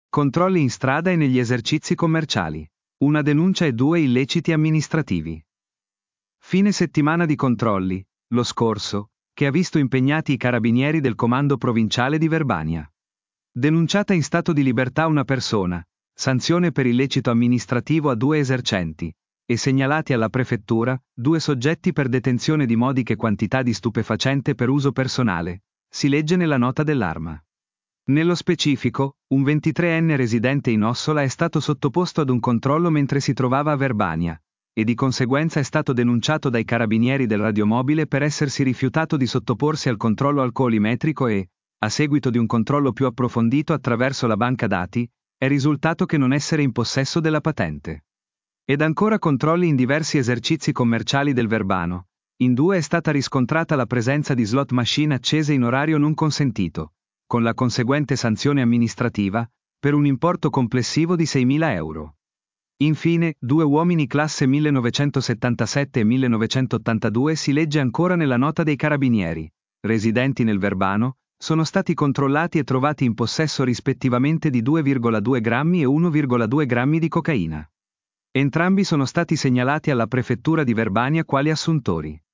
Controlli in strada e negli esercizi commerciali. Una denuncia e 2 illeciti amministrativi. Fine settimana di controlli, lo scorso, che ha visto impegnati i carabinieri del comando provinciale di Verbania. Denunciata in stato di libertà una persona, sanzione per illecito amministrativo a 2 esercenti, e segnalati alla prefettura 2 soggetti per detenzione di modiche quantità di stupefacente per uso personale, si legge nella nota dell'Arma. Nello specifico, un 23enne residente in Ossola è stato sottoposto ad un controllo mentre si trovava a Verbania, e di conseguenza è stato denunciato dai carabinieri del radiomobile per essersi rifiutato di sottoporsi al controllo alcolimetrico e, a seguito di un controllo più approfondito attraverso la banca dati, è risultato che non essere in possesso della patente. Ed ancora controlli in diversi esercizi commerciali del Verbano. In 2 è stata riscontrata la presenza di slot machine accese in orario non consentito, con la conseguente sanzione amministrativa, per un importo complessivo di 6.000 euro. Infine, 2 uomini classe 1977 e 1982 si legge ancora nella nota dei carabinieri, residenti nel Verbano, sono stati controllati e trovati in possesso rispettivamente di 2,2 grammi e 1,2 grammi di cocaina. Entrambi sono stati segnalati alla prefettura di Verbania quali assuntori.